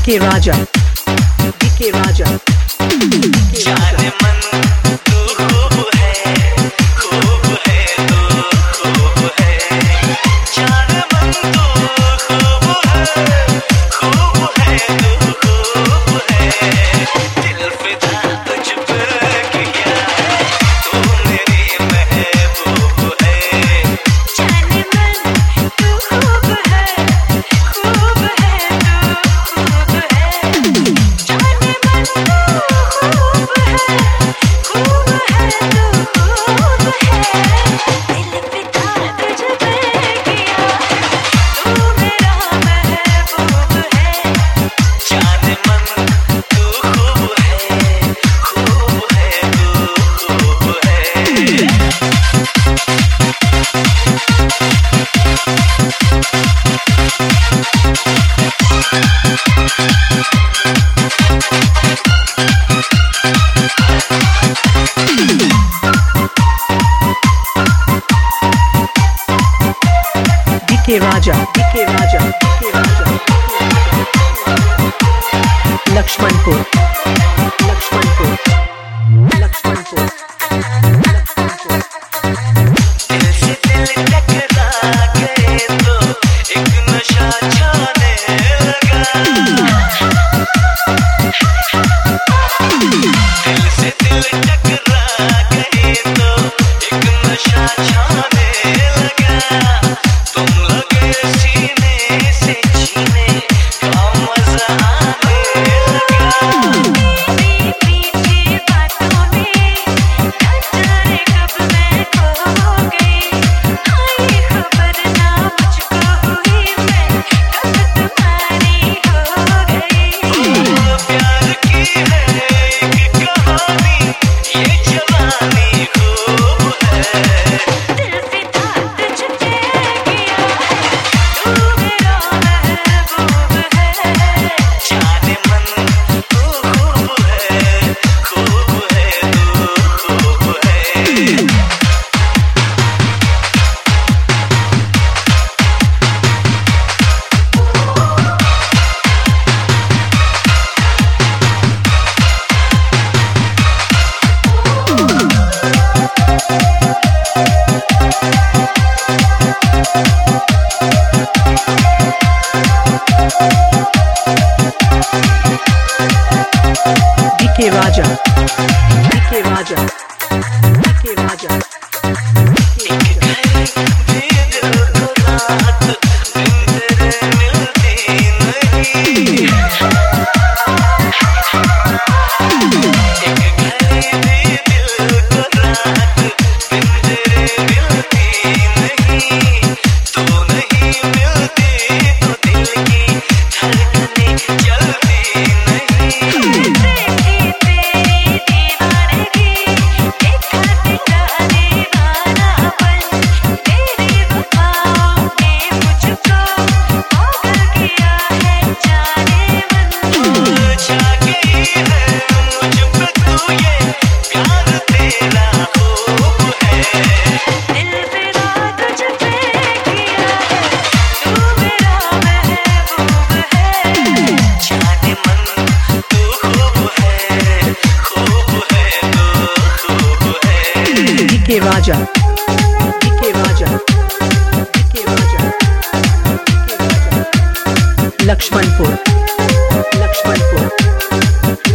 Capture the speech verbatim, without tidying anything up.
DK Raja, DK राजा, जाने मन तू खूब है, खूब है तू खूब है, जाने मन तू खूब है, खूब है तू खूब है, दिल फिदा तुझ पे किया है, तू मेरी महबूब है, जाने मन तू खूब है, खूब है तू खूब है, जाने मन तू खूब है, खूब है तू खूब है, दिल फिदा तुझ पे किया है, तू मेरा महबूब है, जाने मन तू खूब है, खूब है तू खूब है। DK Raja, DK Raja, DK Raja, Lakshmanpur, Lakshmanpur, Lakshmanpur, Lakshmanpur. दिल से दिल टकरा गए तो एक नशा छाने लगा, दिल से दिल टकरा गए तो एक नशा छाने लगा, तुम लगे सीने से जीने का मजा आने लगा। मीठी मीठी बातों में न जाने कब मैं खो गई, आई खबर ना मुझको हुई, मैं कब तुम्हारी हो गई। प्यार की है एक कहानी, ये जवानी खूब है, दिल फिदा तुझ पे किया है, तू मेरा महबूब है, जाने मन तू खूब है, खूब है तू खूब है। DK Raja, DK Raja, DK Raja, DK Raja. भी दिल को रात दिन तेरे मिलती नहीं, एक घड़ी भी दिल को रात दिन तेरे मिलती नहीं, तू नहीं मिलती तो दिल की धड़कनें चलती नहीं। देखी तेरी दीवानगी, देखा तेरा दीवानापन, तेरी वफाओं ने मुझको पागल किया है, जाने मन छा गई है मुझ पे तू, ये प्यार तेरा खूब है, दिल फिदा तुझ पे किया है, तू मेरा महबूब है, जाने मन तू खूब है, खूब है तू खूब है। DK Raja, DK Raja, DK Raja, DK Raja, Lakshmanpur, Lakshmanpur,